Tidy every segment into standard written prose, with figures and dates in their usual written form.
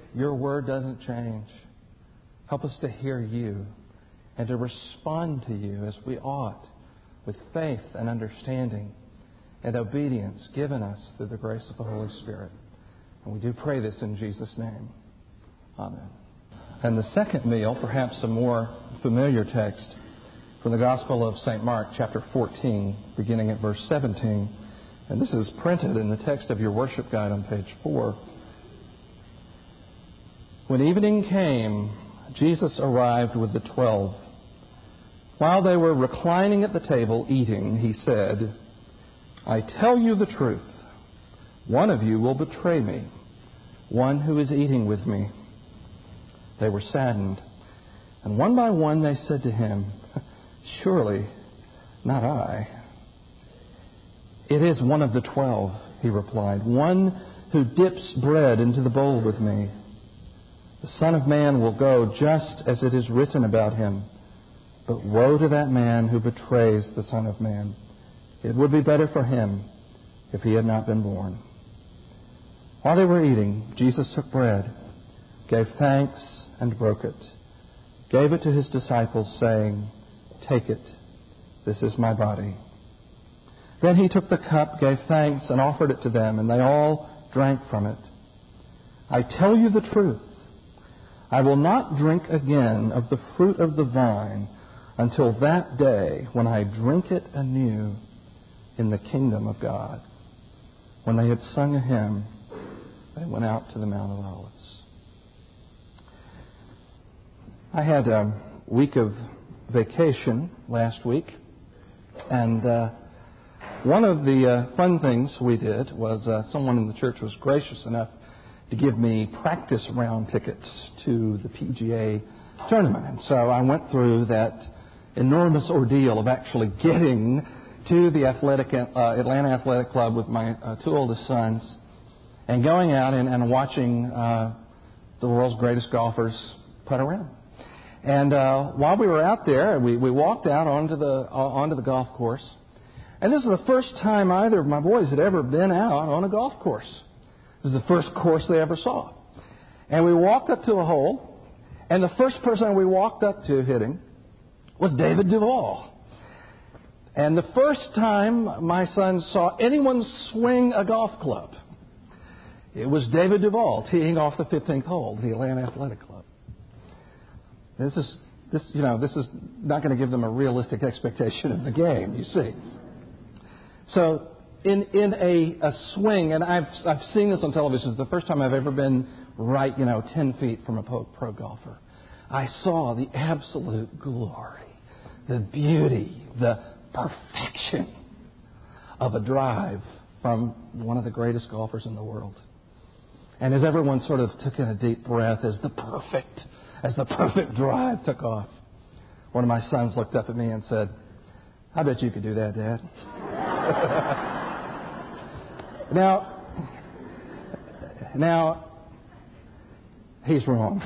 Your word doesn't change. Help us to hear you and to respond to you as we ought, with faith and understanding and obedience given us through the grace of the Holy Spirit. And we do pray this in Jesus' name. Amen. And the second meal, perhaps a more familiar text from the Gospel of St. Mark, chapter 14, beginning at verse 17. And this is printed in the text of your worship guide on page 4. When evening came, Jesus arrived with the 12. While they were reclining at the table eating, he said, I tell you the truth. One of you will betray me, one who is eating with me. They were saddened, and one by one they said to him, Surely not I. It is one of the 12, he replied, one who dips bread into the bowl with me. The Son of Man will go just as it is written about him. But woe to that man who betrays the Son of Man. It would be better for him if he had not been born. While they were eating, Jesus took bread, gave thanks, and broke it, gave it to his disciples, saying, Take it, this is my body. Then he took the cup, gave thanks, and offered it to them, and they all drank from it. I tell you the truth, I will not drink again of the fruit of the vine until that day when I drink it anew in the kingdom of God. When they had sung a hymn, they went out to the Mount of Olives. I had a week of vacation last week, and one of the fun things we did was someone in the church was gracious enough to give me practice round tickets to the PGA tournament. And so I went through that enormous ordeal of actually getting to the Atlanta Athletic Club with my two oldest sons and going out and watching the world's greatest golfers putt around. And while we were out there, we walked out onto the golf course. And this is the first time either of my boys had ever been out on a golf course. This is the first course they ever saw. And we walked up to a hole, and the first person we walked up to hitting was David Duval. And the first time my son saw anyone swing a golf club, it was David Duval teeing off the 15th hole of the Atlanta Athletic Club. This is not going to give them a realistic expectation of the game, you see. So in a swing, and I've seen this on television, it's the first time I've ever been right, 10 feet from a pro golfer. I saw the absolute glory, the beauty, the perfection of a drive from one of the greatest golfers in the world. And as everyone sort of took in a deep breath as the perfect drive took off, one of my sons looked up at me and said, I bet you could do that, Dad. Now, he's wrong.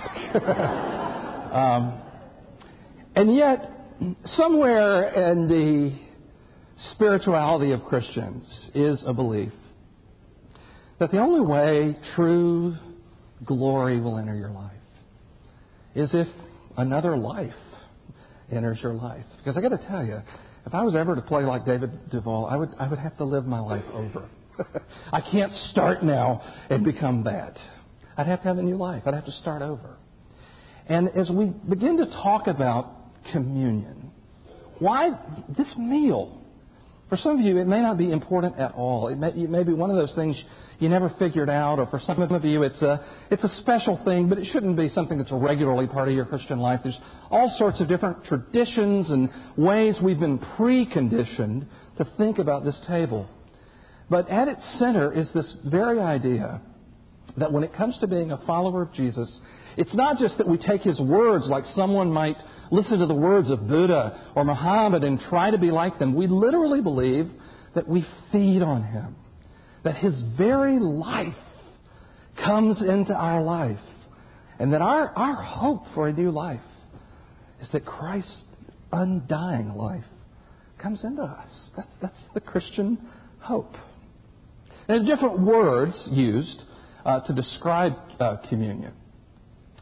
And yet, somewhere in the spirituality of Christians is a belief that the only way true glory will enter your life is if another life enters your life. Because I got to tell you, if I was ever to play like David Duval, I would have to live my life over. I can't start now and become that. I'd have to have a new life. I'd have to start over. And as we begin to talk about communion, why this meal? For some of you, it may not be important at all. It may be one of those things you never figured out, or for some of you, it's a special thing, but it shouldn't be something that's a regularly part of your Christian life. There's all sorts of different traditions and ways we've been preconditioned to think about this table. But at its center is this very idea that when it comes to being a follower of Jesus, it's not just that we take his words like someone might listen to the words of Buddha or Muhammad and try to be like them. We literally believe that we feed on him, that his very life comes into our life, and that our hope for a new life is that Christ's undying life comes into us. That's the Christian hope. There's different words used to describe communion.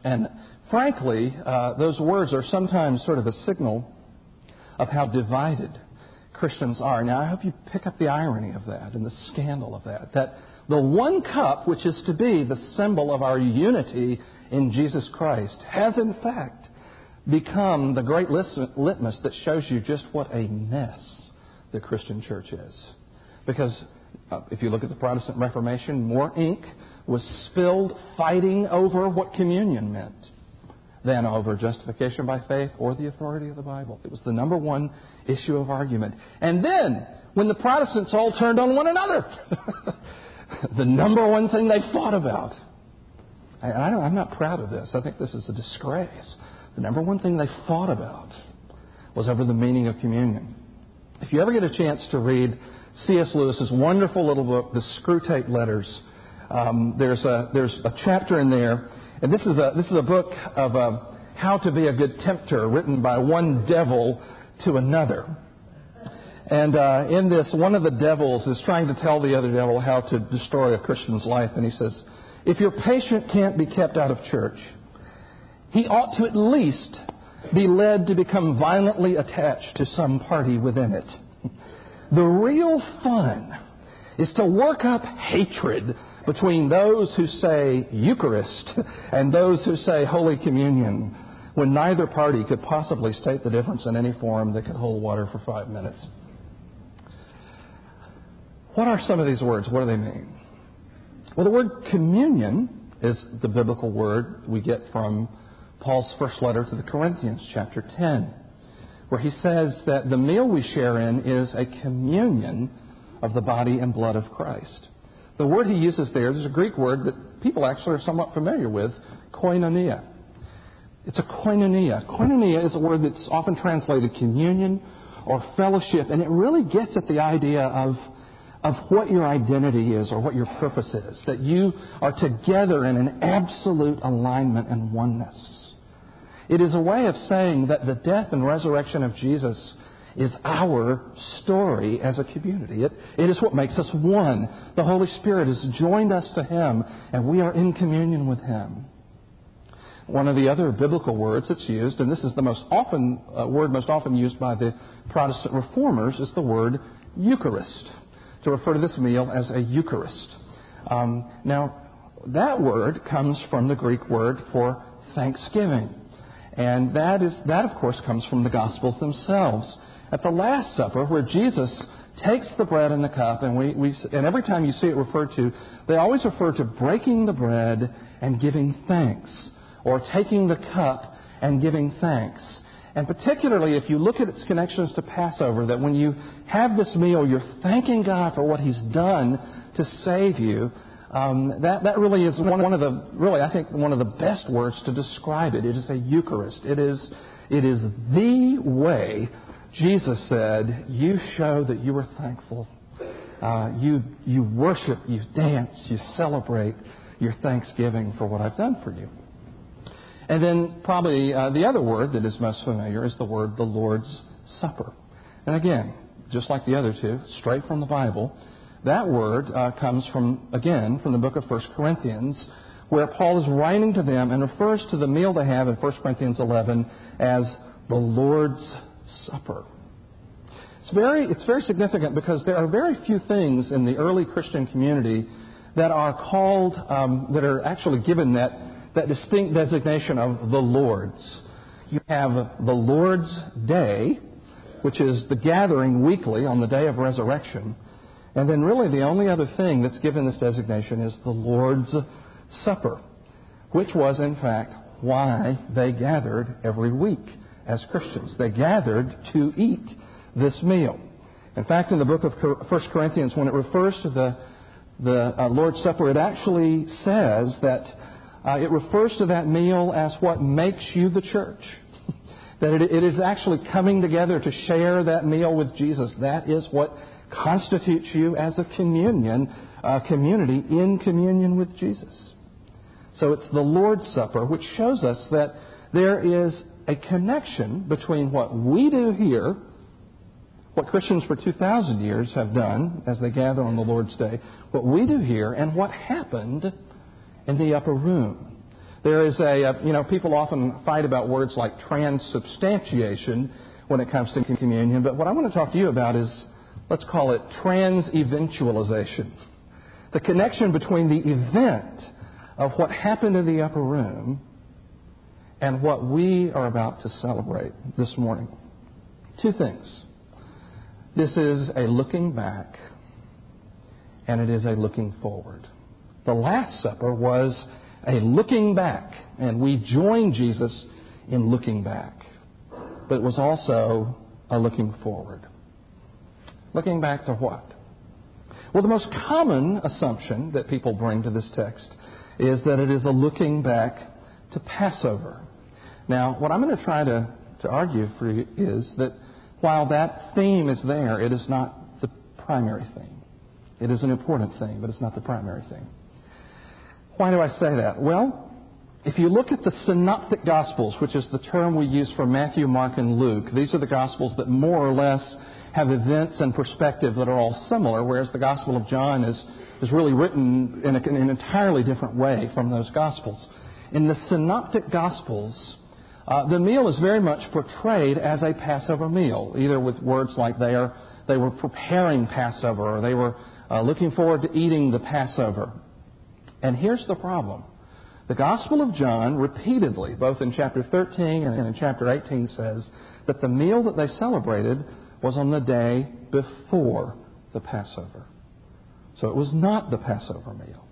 And frankly, those words are sometimes sort of a signal of how divided Christians are. Now, I hope you pick up the irony of that and the scandal of that. That the one cup, which is to be the symbol of our unity in Jesus Christ, has in fact become the great litmus that shows you just what a mess the Christian church is. Because if you look at the Protestant Reformation, more ink was spilled fighting over what communion meant than over justification by faith or the authority of the Bible. It was the number one issue of argument. And then, when the Protestants all turned on one another, the number one thing they fought about, and I'm not proud of this, I think this is a disgrace, the number one thing they fought about was over the meaning of communion. If you ever get a chance to read C.S. Lewis's wonderful little book, The Screwtape Letters, there's a chapter in there, and this is a book of how to be a good tempter, written by one devil to another. And in this, one of the devils is trying to tell the other devil how to destroy a Christian's life, and he says, if your patient can't be kept out of church, he ought to at least be led to become violently attached to some party within it. The real fun is to work up hatred between those who say Eucharist and those who say Holy Communion, when neither party could possibly state the difference in any form that could hold water for 5 minutes. What are some of these words? What do they mean? Well, the word communion is the biblical word we get from Paul's first letter to the Corinthians, chapter 10, where he says that the meal we share in is a communion of the body and blood of Christ. The word he uses there is a Greek word that people actually are somewhat familiar with, koinonia. It's a koinonia. Koinonia is a word that's often translated communion or fellowship, and it really gets at the idea of what your identity is or what your purpose is, that you are together in an absolute alignment and oneness. It is a way of saying that the death and resurrection of Jesus is our story as a community. It is what makes us one. The Holy Spirit has joined us to Him, and we are in communion with Him. One of the other biblical words that's used, and this is the word most often used by the Protestant reformers, is the word Eucharist, to refer to this meal as a Eucharist. Now, that word comes from the Greek word for thanksgiving. And that, of course, comes from the Gospels themselves. At the Last Supper, where Jesus takes the bread and the cup, and and every time you see it referred to, they always refer to breaking the bread and giving thanks, or taking the cup and giving thanks. And particularly if you look at its connections to Passover, that when you have this meal, you're thanking God for what He's done to save you. That really is one of the best words to describe it. It is a Eucharist. It is the way Jesus said, you show that you are thankful. You worship, you dance, you celebrate your thanksgiving for what I've done for you. And then probably the other word that is most familiar is the word the Lord's Supper. And again, just like the other two, straight from the Bible, that word comes from the book of 1 Corinthians, where Paul is writing to them and refers to the meal they have in 1 Corinthians 11 as the Lord's Supper. It's very significant because there are very few things in the early Christian community that are called, that are actually given that distinct designation of the Lord's. You have the Lord's Day, which is the gathering weekly on the day of resurrection. And then really the only other thing that's given this designation is the Lord's Supper, which was in fact why they gathered every week as Christians. They gathered to eat this meal. In fact, in the book of 1 Corinthians, when it refers to the Lord's Supper, it actually says that it refers to that meal as what makes you the church. That it is actually coming together to share that meal with Jesus. That is what constitutes you as a community in communion with Jesus. So it's the Lord's Supper, which shows us that there is a connection between what we do here, what Christians for 2,000 years have done as they gather on the Lord's Day, what we do here, and what happened in the upper room. There is people often fight about words like transubstantiation when it comes to communion, but what I want to talk to you about is, let's call it trans-eventualization. The connection between the event of what happened in the upper room and what we are about to celebrate this morning. Two things. This is a looking back, and it is a looking forward. The Last Supper was a looking back, and we join Jesus in looking back. But it was also a looking forward. Looking back to what? Well, the most common assumption that people bring to this text is that it is a looking back to Passover. Now, what I'm going to try to argue for you is that while that theme is there, it is not the primary theme. It is an important theme, but it's not the primary theme. Why do I say that? Well, if you look at the Synoptic Gospels, which is the term we use for Matthew, Mark, and Luke, these are the Gospels that more or less have events and perspective that are all similar, whereas the Gospel of John is really written in an entirely different way from those Gospels. In the Synoptic Gospels, the meal is very much portrayed as a Passover meal, either with words like they were preparing Passover, or they were looking forward to eating the Passover. And here's the problem. The Gospel of John repeatedly, both in chapter 13 and in chapter 18, says that the meal that they celebrated was on the day before the Passover. So it was not the Passover meal.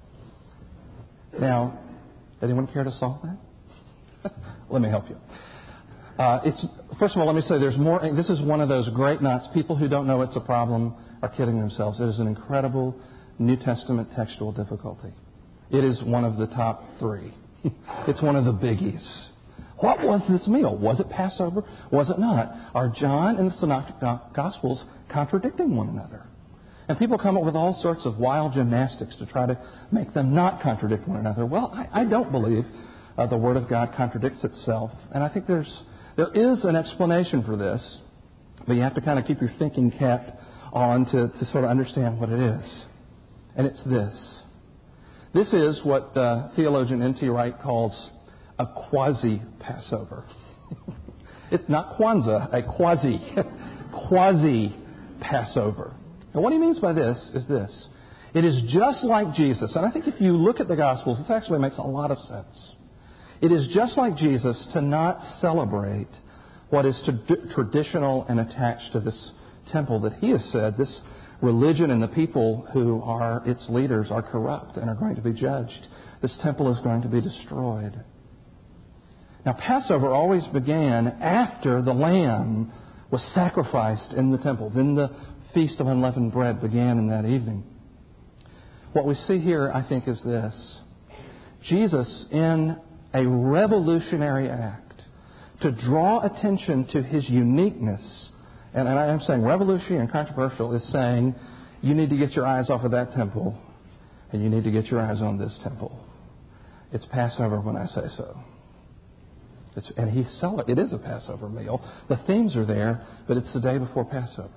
Now, anyone care to solve that? Let me help you. First of all, let me say there's more. This is one of those great knots. People who don't know it's a problem are kidding themselves. It is an incredible New Testament textual difficulty. It is one of the top three. It's one of the biggies. What was this meal? Was it Passover? Was it not? Are John and the Synoptic Gospels contradicting one another? And people come up with all sorts of wild gymnastics to try to make them not contradict one another. Well, I don't believe the Word of God contradicts itself. And I think there is an explanation for this, but you have to kind of keep your thinking cap on to sort of understand what it is. And it's this. This is what theologian N.T. Wright calls a quasi-Passover. It's not Kwanzaa, a quasi-Passover. And what he means by this is this. It is just like Jesus, and I think if you look at the Gospels, this actually makes a lot of sense. It is just like Jesus to not celebrate what is traditional and attached to this temple that he has said this religion and the people who are its leaders are corrupt and are going to be judged. This temple is going to be destroyed. Now, Passover always began after the lamb was sacrificed in the temple. Then the Feast of Unleavened Bread began in that evening. What we see here, I think, is this. Jesus, in a revolutionary act to draw attention to his uniqueness, and I am saying revolutionary and controversial, is saying you need to get your eyes off of that temple and you need to get your eyes on this temple. It's Passover when I say so. It is a Passover meal. The themes are there, but it's the day before Passover.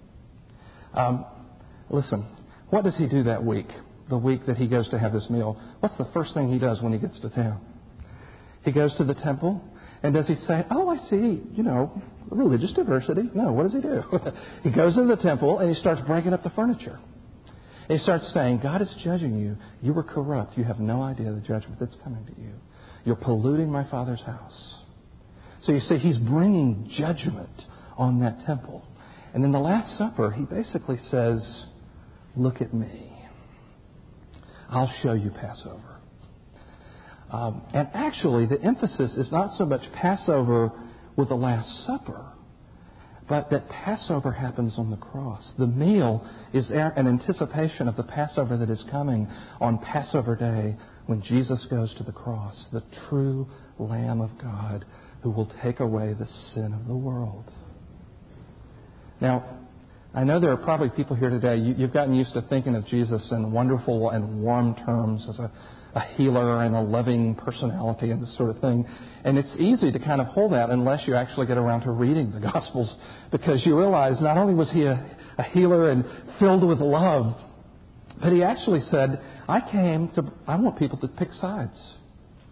Listen, what does he do that week? The week that he goes to have this meal. What's the first thing he does when he gets to town? He goes to the temple, and does he say, oh, I see, religious diversity? No, what does he do? He goes into the temple, and he starts breaking up the furniture. And he starts saying, God is judging you. You were corrupt. You have no idea the judgment that's coming to you. You're polluting my Father's house. So you see, he's bringing judgment on that temple. And in the Last Supper, he basically says, look at me. I'll show you Passover. And actually, the emphasis is not so much Passover with the Last Supper, but that Passover happens on the cross. The meal is an anticipation of the Passover that is coming on Passover Day when Jesus goes to the cross, the true Lamb of God who will take away the sin of the world. Now, I know there are probably people here today, you've gotten used to thinking of Jesus in wonderful and warm terms as a healer and a loving personality and this sort of thing. And it's easy to kind of hold that unless you actually get around to reading the Gospels, because you realize not only was he a healer and filled with love, but he actually said, I want people to pick sides.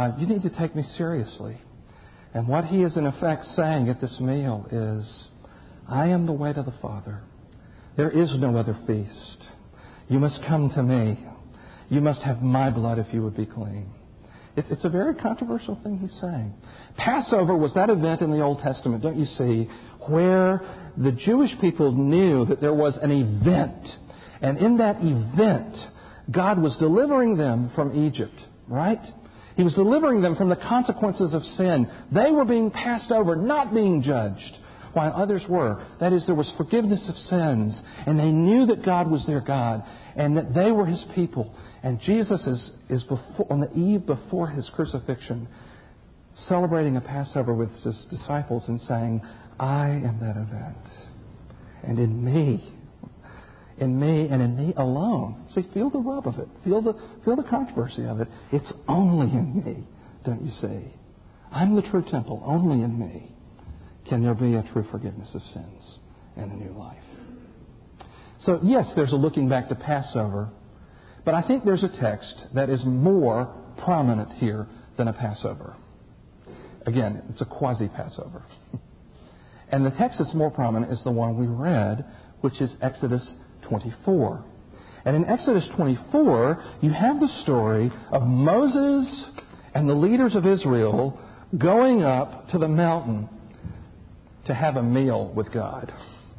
you need to take me seriously. And what he is in effect saying at this meal is, I am the way to the Father. There is no other feast. You must come to me. You must have my blood if you would be clean. It's a very controversial thing he's saying. Passover was that event in the Old Testament, don't you see, where the Jewish people knew that there was an event. And in that event, God was delivering them from Egypt, right? He was delivering them from the consequences of sin. They were being passed over, not being judged, while others were. That is, there was forgiveness of sins, and they knew that God was their God, and that they were His people. And Jesus is on the eve before His crucifixion, celebrating a Passover with His disciples and saying, I am that event. And in me and in me alone. See, feel the rub of it. Feel the controversy of it. It's only in me, don't you see? I'm the true temple. Only in me can there be a true forgiveness of sins and a new life. So, yes, there's a looking back to Passover, but I think there's a text that is more prominent here than a Passover. Again, it's a quasi-Passover. And the text that's more prominent is the one we read, which is Exodus 24. And in Exodus 24, you have the story of Moses and the leaders of Israel going up to the mountain to have a meal with God.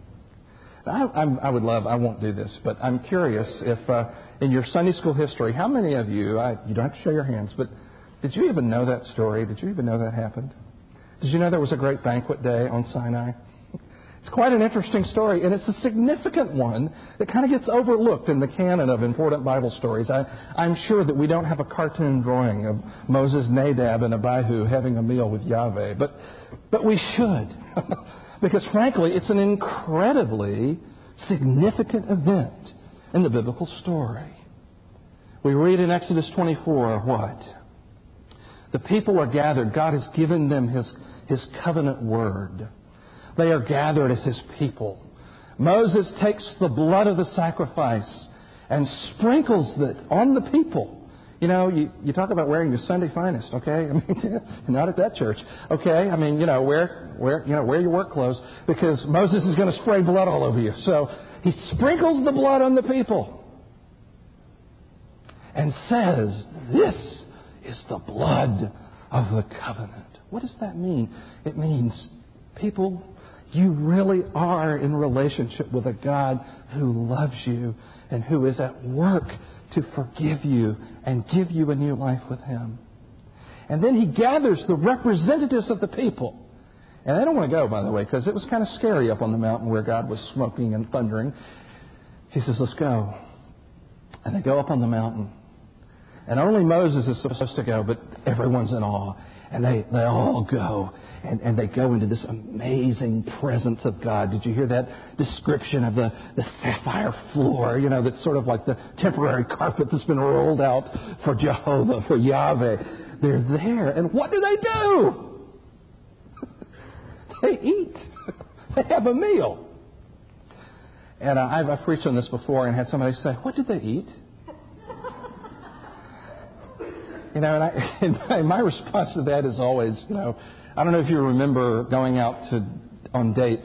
I would love, I won't do this, but I'm curious if in your Sunday school history, how many of you, you don't have to show your hands, but did you even know that story? Did you even know that happened? Did you know there was a great banquet day on Sinai? It's quite an interesting story, and it's a significant one that kind of gets overlooked in the canon of important Bible stories. I'm sure that we don't have a cartoon drawing of Moses, Nadab, and Abihu having a meal with Yahweh, but we should. Because frankly, it's an incredibly significant event in the biblical story. We read in Exodus 24 what? The people are gathered. God has given them His covenant word. They are gathered as His people. Moses takes the blood of the sacrifice and sprinkles it on the people. You know, you talk about wearing your Sunday finest, okay? I mean, not at that church, okay? I mean, wear your work clothes because Moses is going to spray blood all over you. So he sprinkles the blood on the people and says, "This is the blood of the covenant." What does that mean? It means, people, you really are in relationship with a God who loves you and who is at work to forgive you and give you a new life with Him. And then He gathers the representatives of the people. And they don't want to go, by the way, because it was kind of scary up on the mountain where God was smoking and thundering. He says, let's go. And they go up on the mountain. And only Moses is supposed to go, but everyone's in awe. And they all go. And they go into this amazing presence of God. Did you hear that description of the sapphire floor? You know, that's sort of like the temporary carpet that's been rolled out for Jehovah, for Yahweh. They're there. And what do? They eat. They have a meal. And I've preached on this before and had somebody say, what did they eat? You know, and my response to that is always, I don't know if you remember going out on dates,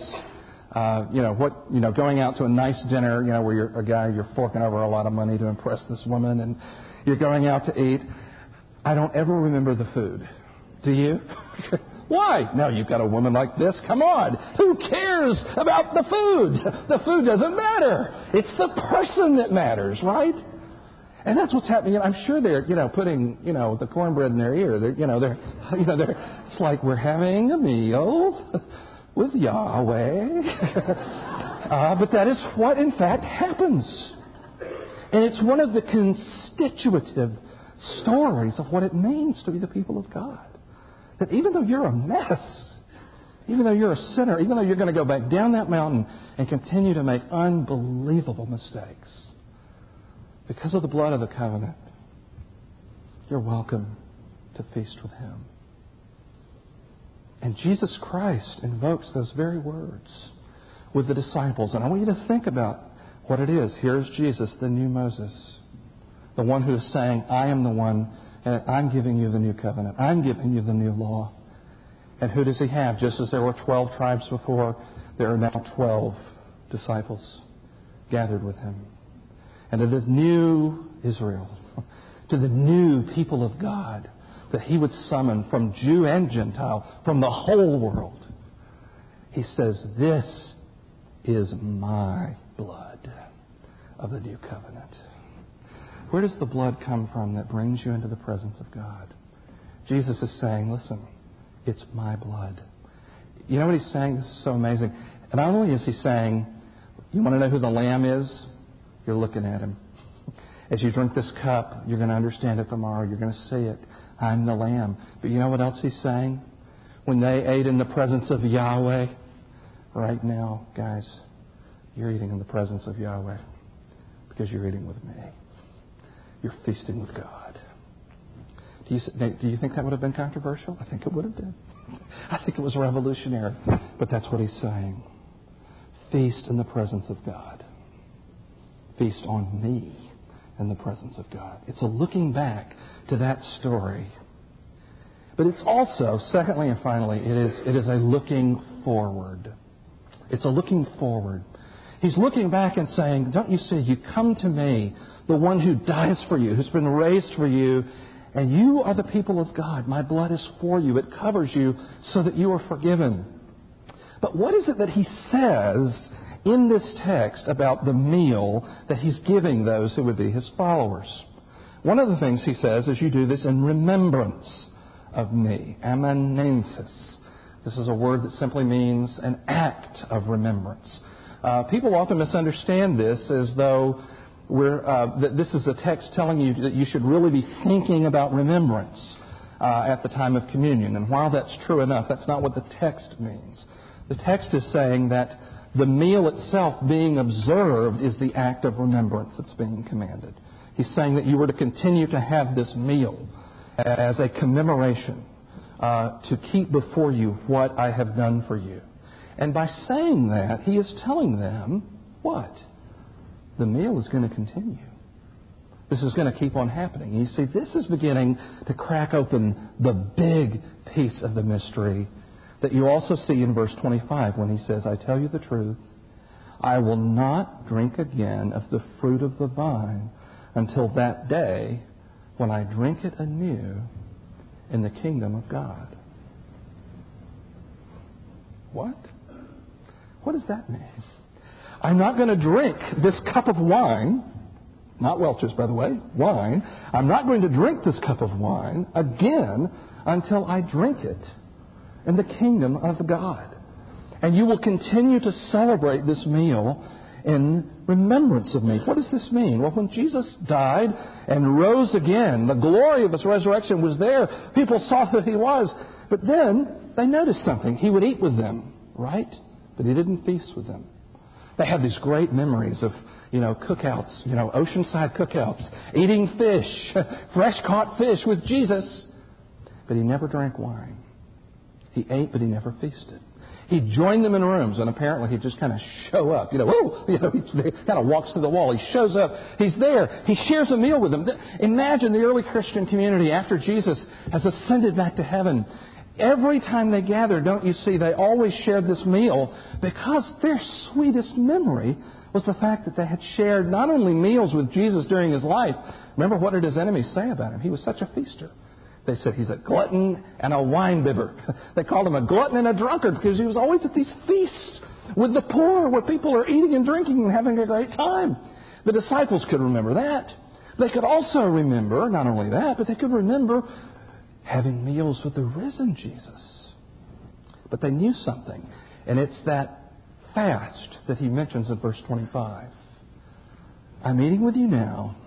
going out to a nice dinner, where you're forking over a lot of money to impress this woman, and you're going out to eat. I don't ever remember the food. Do you? Why? No, you've got a woman like this. Come on. Who cares about the food? The food doesn't matter. It's the person that matters, right? And that's what's happening. I'm sure they're, putting, the cornbread in their ear. It's like we're having a meal with Yahweh. But that is what, in fact, happens. And it's one of the constitutive stories of what it means to be the people of God. That even though you're a mess, even though you're a sinner, even though you're going to go back down that mountain and continue to make unbelievable mistakes, because of the blood of the covenant, you're welcome to feast with Him. And Jesus Christ invokes those very words with the disciples. And I want you to think about what it is. Here's Jesus, the new Moses, the one who is saying, I am the one I'm giving you the new covenant. I'm giving you the new law. And who does he have? Just as there were 12 tribes before, there are now 12 disciples gathered with him. And to this new Israel, to the new people of God that he would summon from Jew and Gentile, from the whole world, he says, this is my blood of the new covenant. Where does the blood come from that brings you into the presence of God? Jesus is saying, listen, it's my blood. You know what he's saying? This is so amazing. And not only is he saying, you want to know who the Lamb is? You're looking at him. As you drink this cup, you're going to understand it tomorrow. You're going to see it. I'm the Lamb. But you know what else he's saying? When they ate in the presence of Yahweh, right now, guys, you're eating in the presence of Yahweh because you're eating with me. You're feasting with God. Do you think that would have been controversial? I think it would have been. I think it was revolutionary. But that's what he's saying. Feast in the presence of God. Feast on me in the presence of God. It's a looking back to that story. But it's also, secondly and finally, it is a looking forward. It's a looking forward. He's looking back and saying, don't you see, you come to me, the one who dies for you, who's been raised for you, and you are the people of God. My blood is for you. It covers you so that you are forgiven. But what is it that he says in this text about the meal that he's giving those who would be his followers? One of the things he says is you do this in remembrance of me. Amanensis. This is a word that simply means an act of remembrance. People often misunderstand this as though that this is a text telling you that you should really be thinking about remembrance at the time of communion. And while that's true enough, that's not what the text means. The text is saying that the meal itself being observed is the act of remembrance that's being commanded. He's saying that you were to continue to have this meal as a commemoration to keep before you what I have done for you. And by saying that, he is telling them what? The meal is going to continue. This is going to keep on happening. You see, this is beginning to crack open the big piece of the mystery that you also see in verse 25 when he says, I tell you the truth, I will not drink again of the fruit of the vine until that day when I drink it anew in the kingdom of God. What? What does that mean? I'm not going to drink this cup of wine, not Welch's, by the way, wine. I'm not going to drink this cup of wine again until I drink it in the kingdom of God. And you will continue to celebrate this meal in remembrance of me. What does this mean? Well, when Jesus died and rose again, the glory of his resurrection was there. People saw who he was. But then they noticed something. He would eat with them, right? But he didn't feast with them. They had these great memories of, cookouts, oceanside cookouts, eating fish, fresh caught fish with Jesus. But he never drank wine. He ate, but he never feasted. He joined them in rooms, and apparently he'd just kind of show up. He kind of walks through the wall. He shows up. He's there. He shares a meal with them. Imagine the early Christian community after Jesus has ascended back to heaven. Every time they gathered, don't you see, they always shared this meal because their sweetest memory was the fact that they had shared not only meals with Jesus during his life. Remember, what did his enemies say about him? He was such a feaster. They said he's a glutton and a wine-bibber. They called him a glutton and a drunkard because he was always at these feasts with the poor where people are eating and drinking and having a great time. The disciples could remember that. They could also remember, not only that, but they could remember having meals with the risen Jesus. But they knew something, and it's that fast that he mentions in verse 25. I'm eating with you now,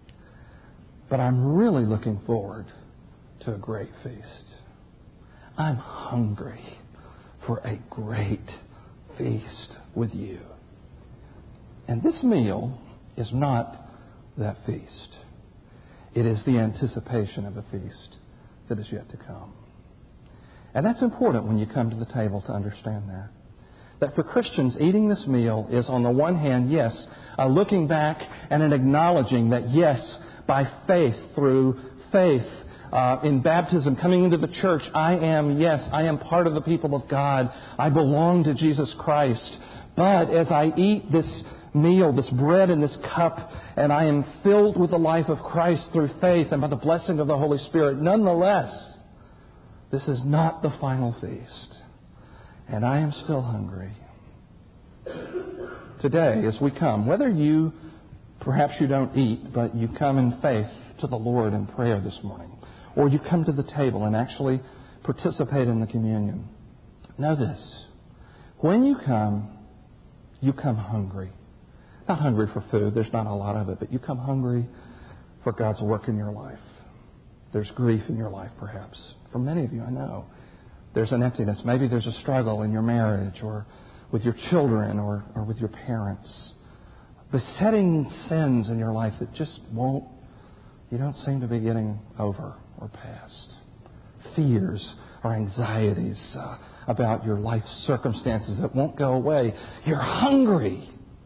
but I'm really looking forward to a great feast. I'm hungry for a great feast with you. And this meal is not that feast. It is the anticipation of a feast that is yet to come. And that's important when you come to the table to understand that. That for Christians, eating this meal is on the one hand, yes, a looking back and an acknowledging that yes, by faith, through faith, in baptism, coming into the church, I am part of the people of God. I belong to Jesus Christ. But as I eat this meal, this bread and this cup, and I am filled with the life of Christ through faith and by the blessing of the Holy Spirit, nonetheless, this is not the final feast. And I am still hungry. Today, as we come, perhaps you don't eat, but you come in faith to the Lord in prayer this morning, or you come to the table and actually participate in the communion, know this. When you come hungry. Not hungry for food, there's not a lot of it, but you come hungry for God's work in your life. There's grief in your life, perhaps. For many of you, I know, there's an emptiness. Maybe there's a struggle in your marriage or with your children or with your parents. Besetting sins in your life that you don't seem to be getting over or past. Fears or anxieties about your life circumstances that won't go away. You're hungry.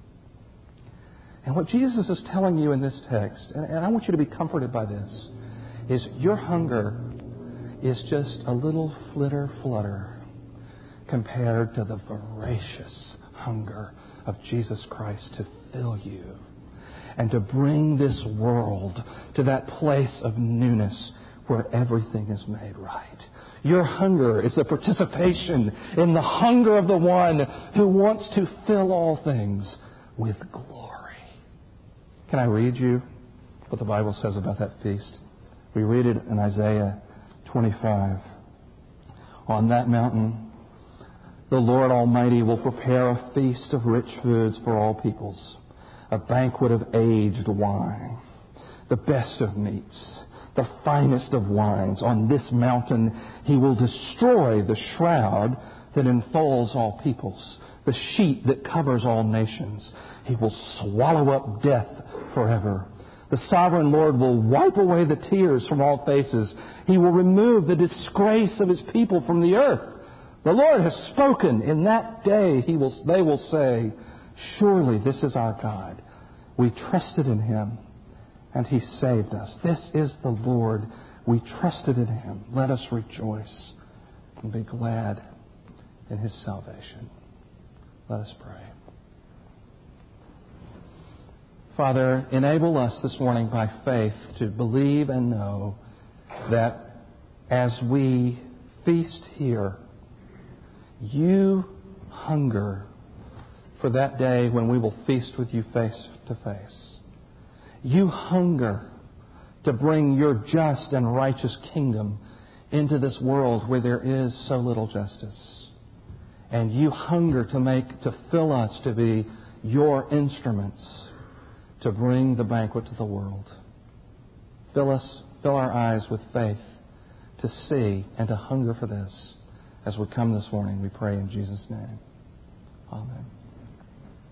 And what Jesus is telling you in this text, and I want you to be comforted by this, is your hunger is just a little flutter compared to the voracious hunger of Jesus Christ to fill you and to bring this world to that place of newness where everything is made right. Your hunger is a participation in the hunger of the one who wants to fill all things with glory. Can I read you what the Bible says about that feast? We read it in Isaiah 25. On that mountain, the Lord Almighty will prepare a feast of rich foods for all peoples, a banquet of aged wine, the best of meats, the finest of wines. On this mountain He will destroy the shroud that enfolds all peoples, the sheet that covers all nations. He will swallow up death forever. The sovereign Lord will wipe away the tears from all faces. He will remove the disgrace of His people from the earth. The Lord has spoken. In that day they will say, surely this is our God. We trusted in Him, and He saved us. This is the Lord. We trusted in Him. Let us rejoice and be glad in His salvation. Let us pray. Father, enable us this morning by faith to believe and know that as we feast here, You hunger for that day when we will feast with You face to face. You hunger to bring Your just and righteous kingdom into this world where there is so little justice. And You hunger to fill us to be Your instruments to bring the banquet to the world. Fill our eyes with faith to see and to hunger for this. As we come this morning, we pray in Jesus' name. Amen.